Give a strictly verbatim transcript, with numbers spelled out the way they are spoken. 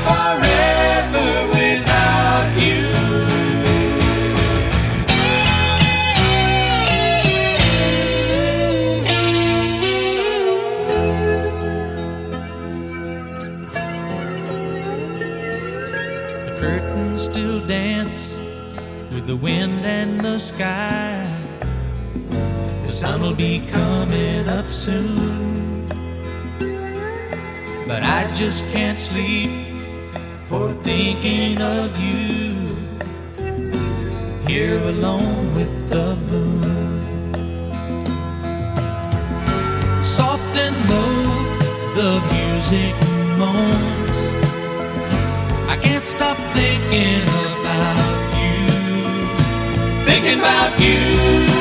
forever without you. The curtains still dance with the wind and the sky. The sun will be coming up soon, but I just can't sleep for thinking of you, here alone with the moon. Soft and low the music moans, I can't stop thinking about you, thinking about you.